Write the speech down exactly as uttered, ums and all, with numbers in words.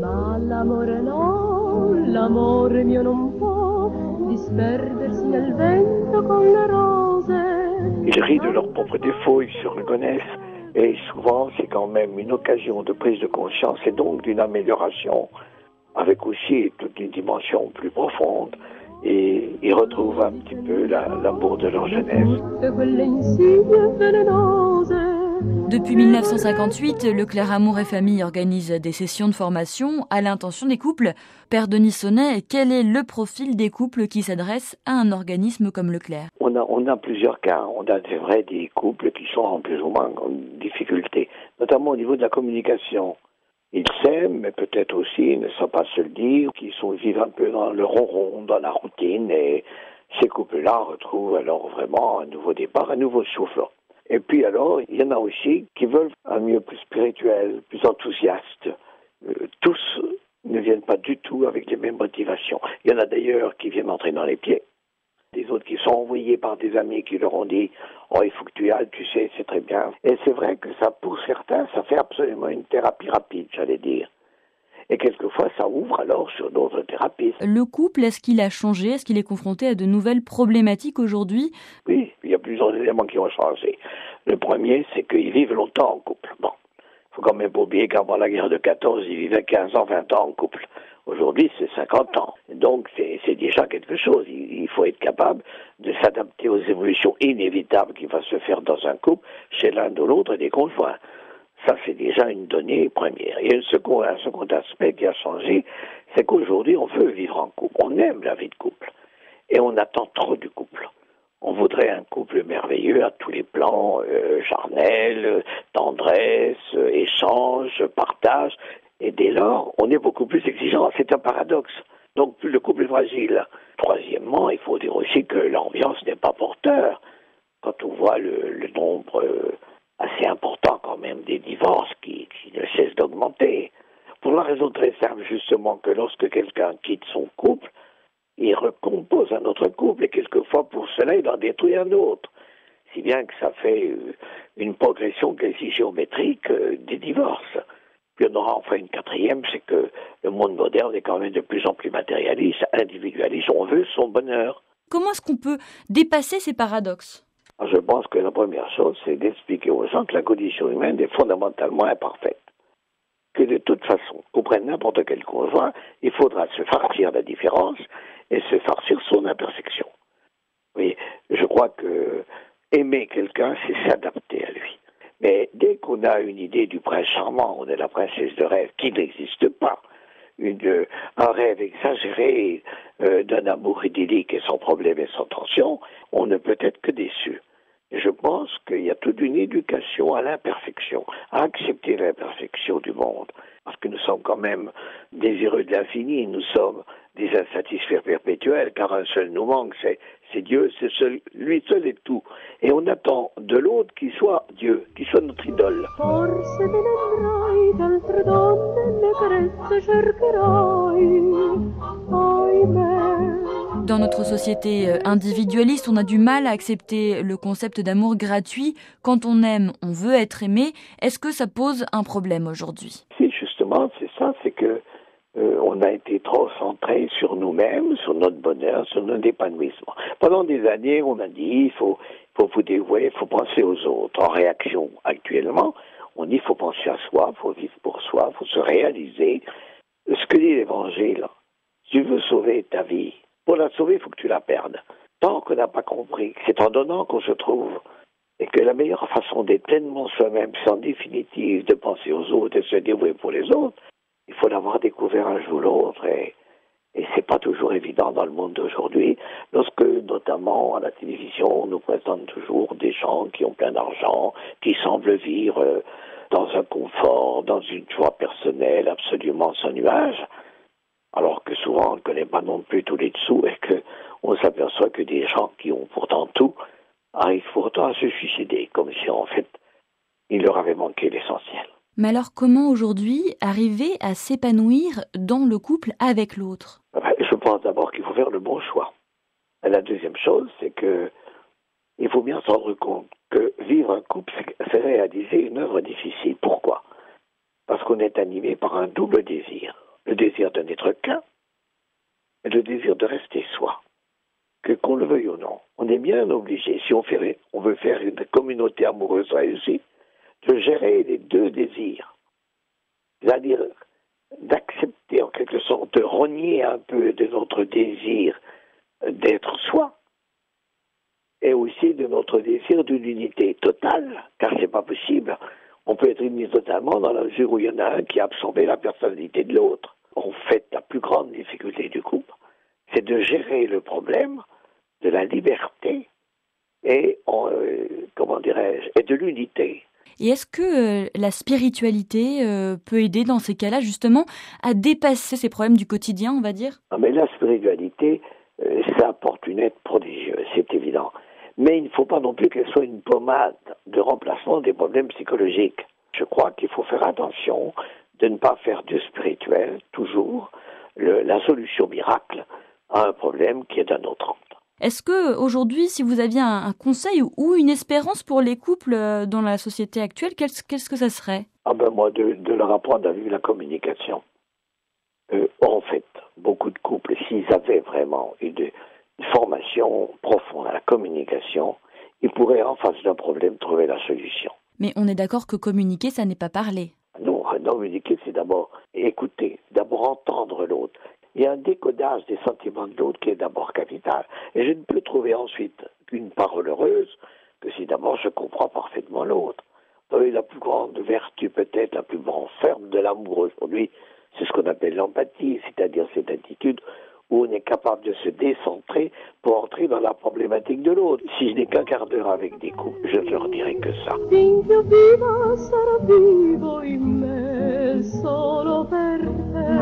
Ma l'amore no, l'amore mio non può disperdersi nel vento con le rose. Ils rient de leurs propres défauts, ils se reconnaissent, et souvent c'est quand même une occasion de prise de conscience et donc d'une amélioration, avec aussi toute une dimension plus profonde, et ils retrouvent un petit peu la, l'amour de leur jeunesse. Depuis mille neuf cent cinquante-huit, Leclerc Amour et Famille organise des sessions de formation à l'intention des couples. Père Denis Sonnet, quel est le profil des couples qui s'adressent à un organisme comme Leclerc ? On a, on a plusieurs cas. On a, c'est vrai, des couples qui sont en plus ou moins en difficulté, notamment au niveau de la communication. Ils s'aiment, mais peut-être aussi ne savent pas se le dire, qu'ils sont vivent un peu dans le ronron, dans la routine, et ces couples-là retrouvent alors vraiment un nouveau départ, un nouveau souffle. Et puis alors, il y en a aussi qui veulent un mieux plus spirituel, plus enthousiaste. Euh, tous ne viennent pas du tout avec les mêmes motivations. Il y en a d'ailleurs qui viennent entrer dans les pieds. Des autres qui sont envoyés par des amis qui leur ont dit « Oh, il faut que tu y ailles, tu sais, c'est très bien ». Et c'est vrai que ça, pour certains, ça fait absolument une thérapie rapide, j'allais dire. Et quelquefois, ça ouvre alors sur d'autres thérapies. Le couple, est-ce qu'il a changé ? Est-ce qu'il est confronté à de nouvelles problématiques aujourd'hui ? Oui, il y a plusieurs éléments qui ont changé. Le premier, c'est qu'ils vivent longtemps en couple. Bon, il faut quand même pas oublier qu'avant la guerre de quatorze, ils vivaient quinze ans, vingt ans en couple. Aujourd'hui, c'est cinquante ans. Donc, c'est, c'est déjà quelque chose. Il, il faut être capable de s'adapter aux évolutions inévitables qui vont se faire dans un couple, chez l'un de l'autre et des conjoints. Ça, c'est déjà une donnée première. Il y a un second, un second aspect qui a changé, c'est qu'aujourd'hui, on veut vivre en couple. On aime la vie de couple. Et on attend trop du couple. On voudrait un couple merveilleux à tous les plans, euh, charnel, tendresse, euh, échange, partage. Et dès lors, on est beaucoup plus exigeant. C'est un paradoxe. Donc, plus le couple est fragile. Troisièmement, il faut dire aussi que l'ambiance n'est pas porteur. Quand on voit le, le nombre euh, assez important quand même des divorces qui, qui ne cessent d'augmenter. Pour la raison très simple, justement, que lorsque quelqu'un quitte son couple, il recompose un autre couple et quelquefois pour cela il en détruit un autre. Si bien que ça fait une progression quasi géométrique des divorces. Puis on aura enfin une quatrième, c'est que le monde moderne est quand même de plus en plus matérialiste, individualiste, on veut son bonheur. Comment est-ce qu'on peut dépasser ces paradoxes ? Je pense que la première chose, c'est d'expliquer aux gens que la condition humaine est fondamentalement imparfaite. Que de toute façon, qu'on prenne n'importe quel conjoint, il faudra se farcir la différence et se farcir son imperfection. Oui, je crois que aimer quelqu'un, c'est s'adapter à lui. Mais dès qu'on a une idée du prince charmant, on est la princesse de rêve, qui n'existe pas, une, un rêve exagéré euh, d'un amour idyllique et sans problème et sans tension, on ne peut être que déçu. Et je pense qu'il y a toute une éducation à l'imperfection, à accepter l'imperfection du monde. Parce que nous sommes quand même désireux de l'infini, nous sommes des insatisfaits perpétuels, car un seul nous manque, c'est, c'est Dieu, c'est seul, lui seul est tout. Et on attend de l'autre qu'il soit Dieu, qu'il soit notre idole. Forse te ne andrai, d'altre donne le carezze cercherai, ahimè. Dans notre société individualiste, on a du mal à accepter le concept d'amour gratuit. Quand on aime, on veut être aimé. Est-ce que ça pose un problème aujourd'hui ? Si, justement, c'est ça, c'est que euh, on a été trop centré sur nous-mêmes, sur notre bonheur, sur notre épanouissement. Pendant des années, on a dit il faut, faut vous dévouer, il faut penser aux autres. En réaction, actuellement, on dit il faut penser à soi, il faut vivre pour soi, il faut se réaliser. Ce que dit l'Évangile, si tu veux sauver ta vie, pour la sauver, il faut que tu la perdes. Tant qu'on n'a pas compris que c'est en donnant qu'on se trouve, et que la meilleure façon d'être pleinement soi-même, c'est en définitive de penser aux autres et de se dévouer pour les autres, il faut l'avoir découvert un jour ou l'autre, et, et c'est pas toujours évident dans le monde d'aujourd'hui, lorsque, notamment, à la télévision, on nous présente toujours des gens qui ont plein d'argent, qui semblent vivre dans un confort, dans une joie personnelle absolument sans nuage, alors que souvent on ne connaît pas non plus tous les dessous et qu'on s'aperçoit que des gens qui ont pourtant tout arrivent pourtant à se suicider, comme si en fait il leur avait manqué l'essentiel. Mais alors comment aujourd'hui arriver à s'épanouir dans le couple avec l'autre ? Je pense d'abord qu'il faut faire le bon choix. Et la deuxième chose, c'est que il faut bien se rendre compte que vivre un couple, c'est réaliser une œuvre difficile. Pourquoi ? Parce qu'on est animé par un double désir. un être qu'un, et le désir de rester soi. Que qu'on le veuille ou non, on est bien obligé, si on, fait, on veut faire une communauté amoureuse réussie, de gérer les deux désirs. C'est-à-dire d'accepter en quelque sorte, de renier un peu de notre désir d'être soi, et aussi de notre désir d'une unité totale, car c'est pas possible. On peut être unis totalement dans la mesure où il y en a un qui a absorbé la personnalité de l'autre. En fait, la plus grande difficulté du couple, c'est de gérer le problème de la liberté et, euh, comment dirais-je, et de l'unité. Et est-ce que euh, la spiritualité euh, peut aider dans ces cas-là, justement, à dépasser ces problèmes du quotidien, on va dire ? Ah, mais la spiritualité, euh, ça apporte une aide prodigieuse, c'est évident. Mais il ne faut pas non plus qu'elle soit une pommade de remplacement des problèmes psychologiques. Je crois qu'il faut faire attention de ne pas faire du spirituel, toujours, le, la solution miracle à un problème qui est d'un autre ordre. Est-ce que aujourd'hui, si vous aviez un, un conseil ou une espérance pour les couples dans la société actuelle, qu'est-ce, qu'est-ce que ça serait ? Ah ben moi, de, de leur apprendre à vivre la communication. Euh, en fait, beaucoup de couples, s'ils avaient vraiment une, une formation profonde à la communication, ils pourraient, en face d'un problème, trouver la solution. Mais on est d'accord que communiquer, ça n'est pas parler. Non, non, communiquer, c'est d'abord écouter, d'abord entendre l'autre. Il y a un décodage des sentiments de l'autre qui est d'abord capital. Et je ne peux trouver ensuite qu'une parole heureuse que si d'abord je comprends parfaitement l'autre. Et la plus grande vertu, peut-être la plus grande ferme de l'amour aujourd'hui, c'est ce qu'on appelle l'empathie, c'est-à-dire cette attitude où on est capable de se décentrer pour entrer dans la problématique de l'autre. Si je n'ai qu'un quart d'heure avec des couples, je ne leur dirai que ça. Finché viva sarà vivo in me solo per te.